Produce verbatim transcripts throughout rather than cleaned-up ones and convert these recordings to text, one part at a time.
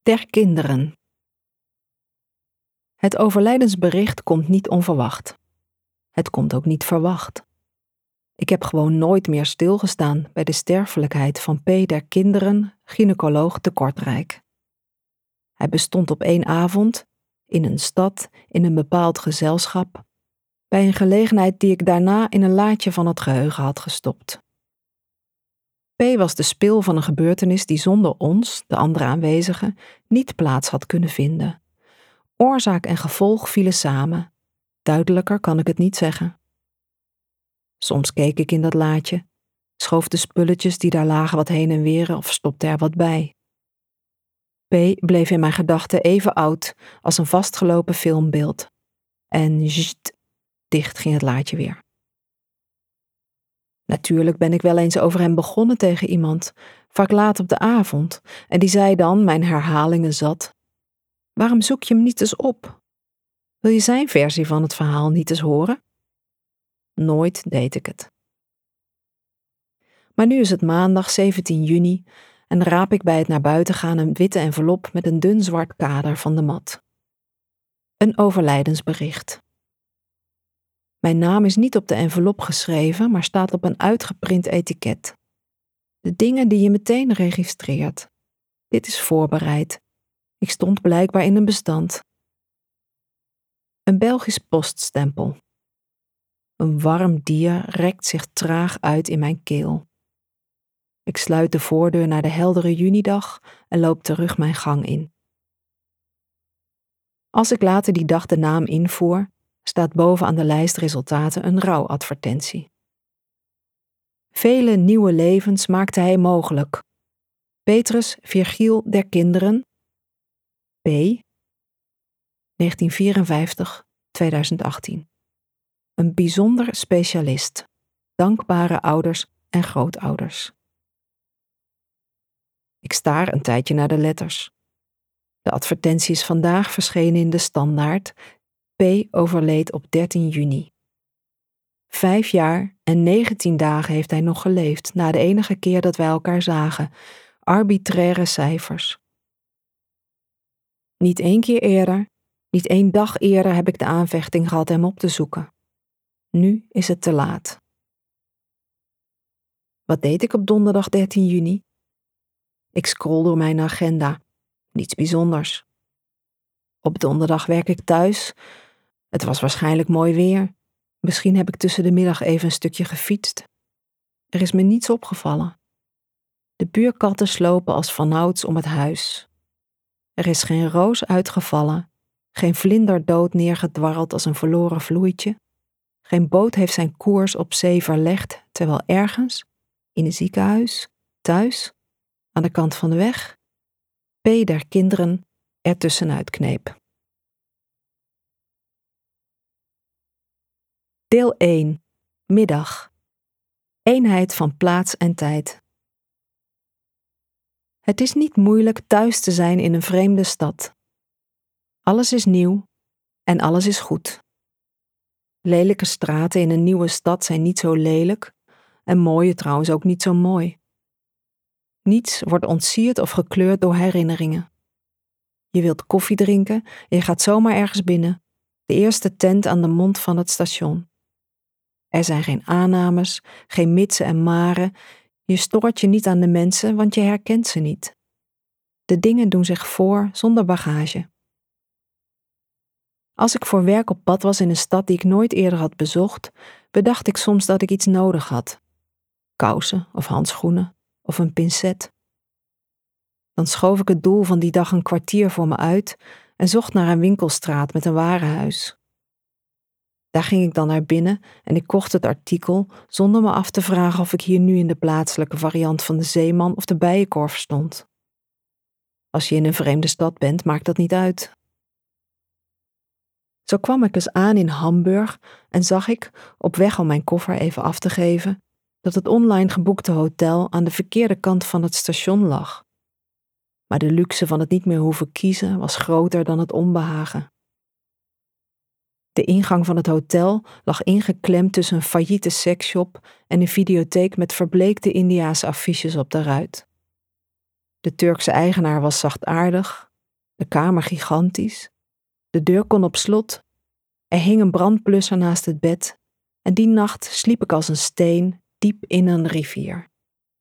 Der kinderen. Het overlijdensbericht komt niet onverwacht. Het komt ook niet verwacht. Ik heb gewoon nooit meer stilgestaan bij de sterfelijkheid van P. der kinderen, gynaecoloog te Kortrijk. Hij bestond op één avond, in een stad, in een bepaald gezelschap, bij een gelegenheid die ik daarna in een laadje van het geheugen had gestopt. P. was de spil van een gebeurtenis die zonder ons, de andere aanwezigen, niet plaats had kunnen vinden. Oorzaak en gevolg vielen samen. Duidelijker kan ik het niet zeggen. Soms keek ik in dat laadje, schoof de spulletjes die daar lagen wat heen en weer of stopte er wat bij. P. bleef in mijn gedachten even oud als een vastgelopen filmbeeld. En zzt, dicht ging het laadje weer. Natuurlijk ben ik wel eens over hem begonnen tegen iemand, vaak laat op de avond, en die zei dan, mijn herhalingen zat: waarom zoek je hem niet eens op? Wil je zijn versie van het verhaal niet eens horen? Nooit deed ik het. Maar nu is het maandag zeventien juni en raap ik bij het naar buiten gaan een witte envelop met een dun zwart kader van de mat. Een overlijdensbericht. Mijn naam is niet op de envelop geschreven, maar staat op een uitgeprint etiket. De dingen die je meteen registreert. Dit is voorbereid. Ik stond blijkbaar in een bestand. Een Belgisch poststempel. Een warm dier rekt zich traag uit in mijn keel. Ik sluit de voordeur naar de heldere junidag en loop terug mijn gang in. Als ik later die dag de naam invoer, staat boven aan de lijst resultaten een rouwadvertentie. Vele nieuwe levens maakte hij mogelijk. Petrus Virgiel der kinderen, P. negentien vierenvijftig tot tweeduizend achttien. Een bijzonder specialist, dankbare ouders en grootouders. Ik staar een tijdje naar de letters. De advertentie is vandaag verschenen in de Standaard. P. overleed op dertien juni. Vijf jaar en negentien dagen heeft hij nog geleefd na de enige keer dat wij elkaar zagen. Arbitraire cijfers. Niet één keer eerder, niet één dag eerder heb ik de aanvechting gehad hem op te zoeken. Nu is het te laat. Wat deed ik op donderdag dertien juni? Ik scroll door mijn agenda. Niets bijzonders. Op donderdag werk ik thuis. Het was waarschijnlijk mooi weer. Misschien heb ik tussen de middag even een stukje gefietst. Er is me niets opgevallen. De buurkatten slopen als vanouds om het huis. Er is geen roos uitgevallen, geen vlinder dood neergedwarreld als een verloren vloeitje. Geen boot heeft zijn koers op zee verlegd, terwijl ergens, in een ziekenhuis, thuis, aan de kant van de weg, P. der kinderen er tussenuit kneep. Deel één. Middag. Eenheid van plaats en tijd. Het is niet moeilijk thuis te zijn in een vreemde stad. Alles is nieuw en alles is goed. Lelijke straten in een nieuwe stad zijn niet zo lelijk en mooie trouwens ook niet zo mooi. Niets wordt ontsierd of gekleurd door herinneringen. Je wilt koffie drinken en je gaat zomaar ergens binnen, de eerste tent aan de mond van het station. Er zijn geen aannames, geen mitsen en maren. Je stoort je niet aan de mensen, want je herkent ze niet. De dingen doen zich voor zonder bagage. Als ik voor werk op pad was in een stad die ik nooit eerder had bezocht, bedacht ik soms dat ik iets nodig had. Kousen of handschoenen of een pincet. Dan schoof ik het doel van die dag een kwartier voor me uit en zocht naar een winkelstraat met een warenhuis. Daar ging ik dan naar binnen en ik kocht het artikel zonder me af te vragen of ik hier nu in de plaatselijke variant van de Zeeman of de Bijenkorf stond. Als je in een vreemde stad bent, maakt dat niet uit. Zo kwam ik eens aan in Hamburg en zag ik, op weg om mijn koffer even af te geven, dat het online geboekte hotel aan de verkeerde kant van het station lag. Maar de luxe van het niet meer hoeven kiezen was groter dan het onbehagen. De ingang van het hotel lag ingeklemd tussen een failliete seksshop en een videotheek met verbleekte Indiase affiches op de ruit. De Turkse eigenaar was zachtaardig, De kamer gigantisch. De deur kon op slot. Er hing een brandblusser naast het bed. En die nacht sliep ik als een steen diep in een rivier.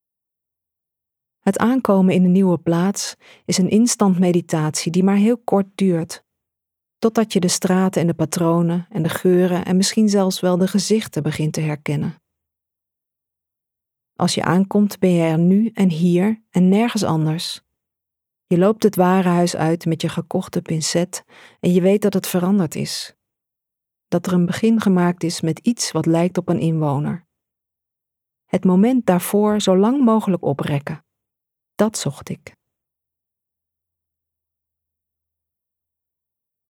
Het aankomen in een nieuwe plaats is een instant meditatie die maar heel kort duurt. Totdat je de straten en de patronen en de geuren en misschien zelfs wel de gezichten begint te herkennen. Als je aankomt ben je er nu en hier en nergens anders. Je loopt het warenhuis uit met je gekochte pincet en je weet dat het veranderd is. Dat er een begin gemaakt is met iets wat lijkt op een inwoner. Het moment daarvoor zo lang mogelijk oprekken. Dat zocht ik.